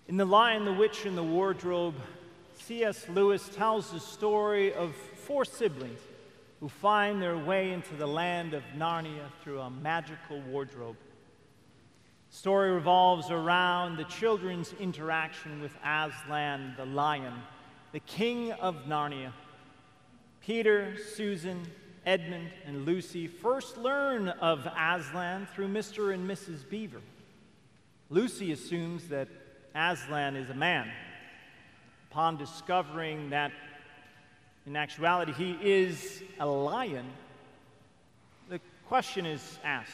In The Lion, the Witch, and the Wardrobe, C.S. Lewis tells the story of four siblings who find their way into the land of Narnia through a magical wardrobe. The story revolves around the children's interaction with Aslan the lion, the king of Narnia. Peter, Susan, Edmund, and Lucy first learn of Aslan through Mr. and Mrs. Beaver. Lucy assumes that Aslan is a man. Upon discovering that, in actuality, he is a lion, the question is asked,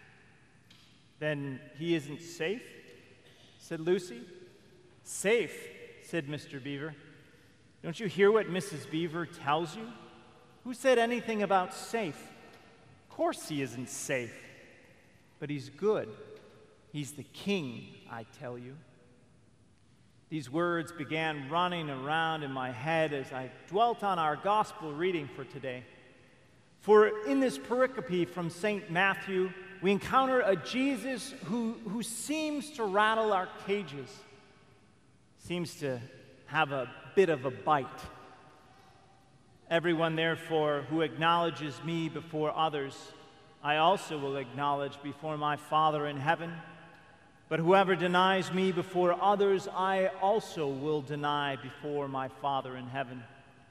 "Then he isn't safe?" said Lucy. "Safe," said Mr. Beaver. "Don't you hear what Mrs. Beaver tells you? Who said anything about safe? Of course he isn't safe, but he's good. He's the king, I tell you." These words began running around in my head as I dwelt on our gospel reading for today. For in this pericope from St. Matthew, we encounter a Jesus who seems to rattle our cages, seems to have a bit of a bite. "Everyone, therefore, who acknowledges me before others, I also will acknowledge before my Father in heaven. But whoever denies me before others, I also will deny before my Father in heaven."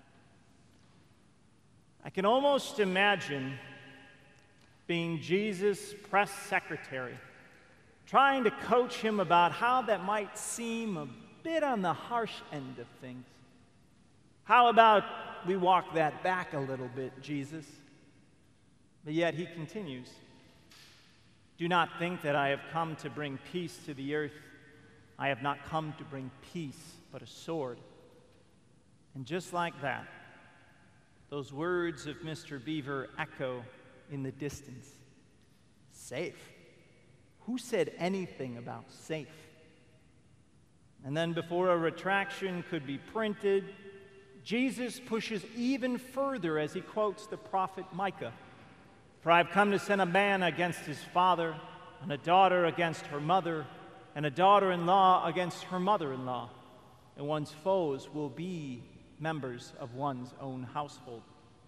I can almost imagine being Jesus' press secretary, trying to coach him about how that might seem a bit on the harsh end of things. "How about we walk that back a little bit, Jesus?" But yet he continues, "Do not think that I have come to bring peace to the earth. I have not come to bring peace, but a sword." And just like that, those words of Mr. Beaver echo in the distance. Safe? Who said anything about safe? And then before a retraction could be printed, Jesus pushes even further as he quotes the prophet Micah. "For I have come to send a man against his father, and a daughter against her mother, and a daughter-in-law against her mother-in-law, and one's foes will be members of one's own household."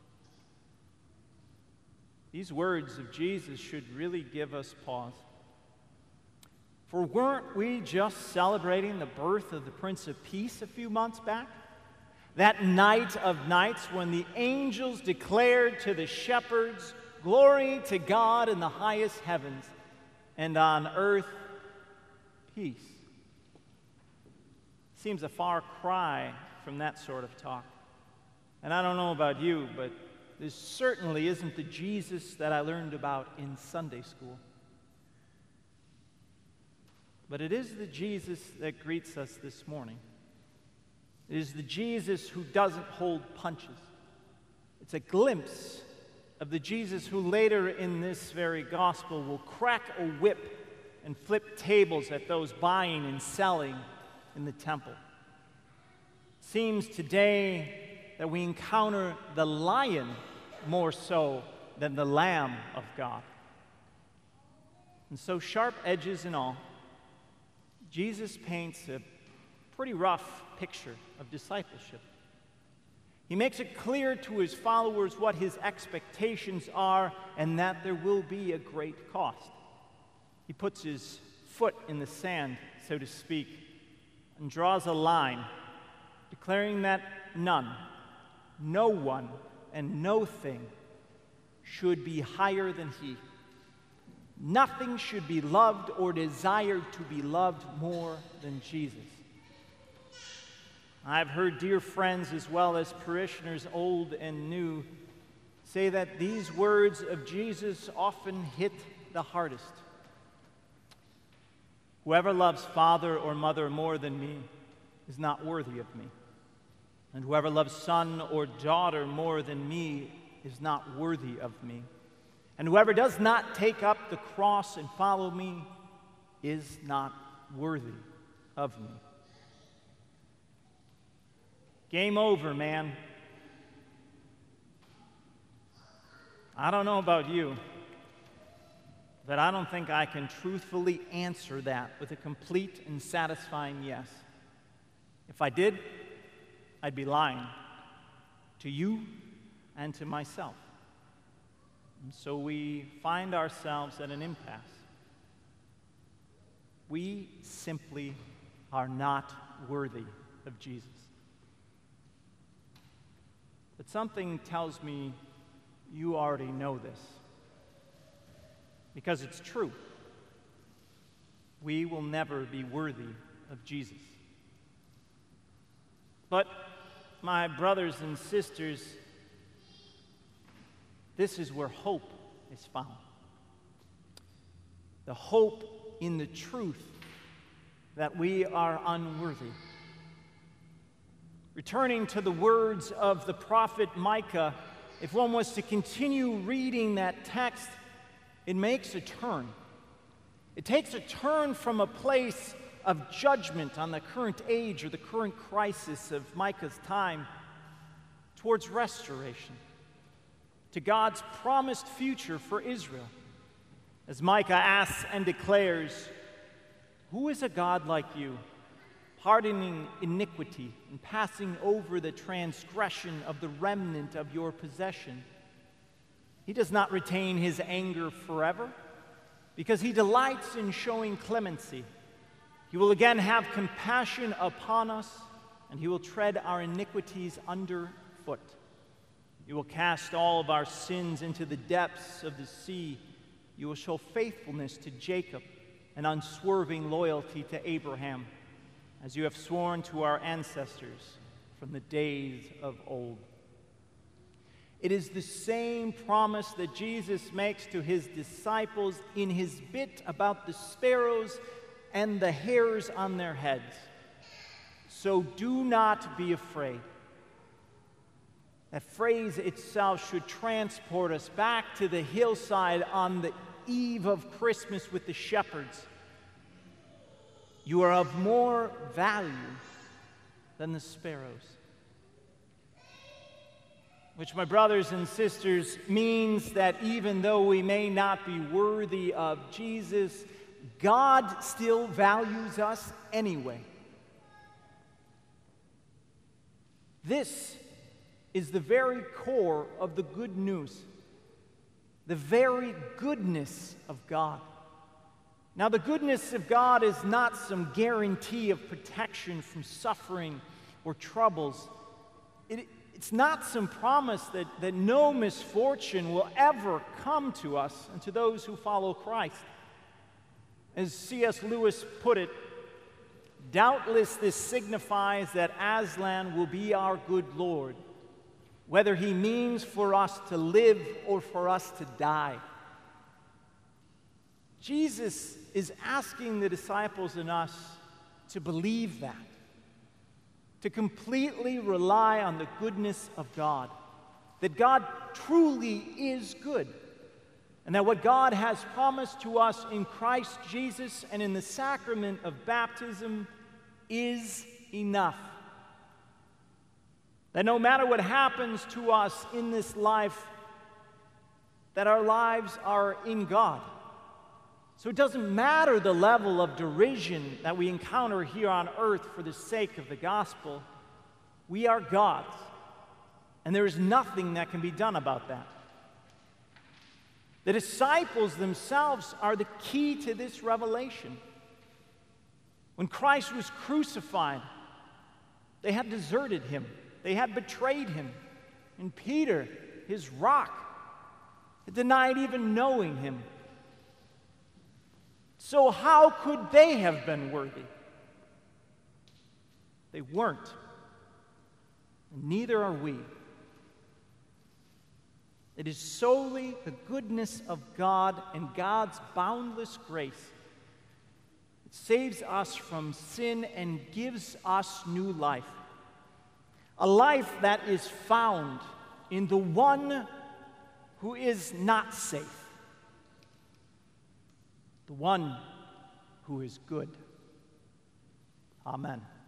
These words of Jesus should really give us pause. For weren't we just celebrating the birth of the Prince of Peace a few months back? That night of nights when the angels declared to the shepherds, "Glory to God in the highest heavens, and on earth, peace." Seems a far cry from that sort of talk. And I don't know about you, but this certainly isn't the Jesus that I learned about in Sunday school. But it is the Jesus that greets us this morning. It is the Jesus who doesn't hold punches. It's a glimpse of the Jesus who later in this very gospel will crack a whip and flip tables at those buying and selling in the temple. It seems today that we encounter the lion more so than the Lamb of God. And so, sharp edges and all, Jesus paints a pretty rough picture of discipleship. He makes it clear to his followers what his expectations are and that there will be a great cost. He puts his foot in the sand, so to speak, and draws a line, declaring that none, no one, and no thing should be higher than he. Nothing should be loved or desired to be loved more than Jesus. I've heard dear friends as well as parishioners, old and new, say that these words of Jesus often hit the hardest. "Whoever loves father or mother more than me is not worthy of me. And whoever loves son or daughter more than me is not worthy of me. And whoever does not take up the cross and follow me is not worthy of me." Game over, man. I don't know about you, But I don't think I can truthfully answer that with a complete and satisfying yes. If I did, I'd be lying to you and to myself. And so we find ourselves at an impasse. We simply are not worthy of Jesus. But something tells me you already know this. Because it's true. We will never be worthy of Jesus. But, my brothers and sisters, this is where hope is found. The hope in the truth that we are unworthy. Returning to the words of the prophet Micah, if one was to continue reading that text, it makes a turn. It takes a turn from a place of judgment on the current age or the current crisis of Micah's time towards restoration, to God's promised future for Israel. As Micah asks and declares, "Who is a God like you, pardoning iniquity and passing over the transgression of the remnant of your possession? He does not retain his anger forever, because he delights in showing clemency. He will again have compassion upon us, and he will tread our iniquities underfoot. You will cast all of our sins into the depths of the sea. You will show faithfulness to Jacob and unswerving loyalty to Abraham, as you have sworn to our ancestors from the days of old." It is the same promise that Jesus makes to his disciples in his bit about the sparrows and the hairs on their heads. So do not be afraid. That phrase itself should transport us back to the hillside on the eve of Christmas with the shepherds. You are of more value than the sparrows. Which, my brothers and sisters, means that even though we may not be worthy of Jesus, God still values us anyway. This is the very core of the good news, the very goodness of God. Now, the goodness of God is not some guarantee of protection from suffering or troubles. It's not some promise that no misfortune will ever come to us and to those who follow Christ. As C.S. Lewis put it, doubtless this signifies that Aslan will be our good Lord, whether he means for us to live or for us to die. Jesus is asking the disciples and us to believe that, to completely rely on the goodness of God, that God truly is good, and that what God has promised to us in Christ Jesus and in the sacrament of baptism is enough. That no matter what happens to us in this life, that our lives are in God. So it doesn't matter the level of derision that we encounter here on earth for the sake of the gospel. We are God's, and there is nothing that can be done about that. The disciples themselves are the key to this revelation. When Christ was crucified, they had deserted him. They had betrayed him. And Peter, his rock, had denied even knowing him. So how could they have been worthy? They weren't. And neither are we. It is solely the goodness of God and God's boundless grace. It saves us from sin and gives us new life. A life that is found in the one who is not safe. The one who is good. Amen.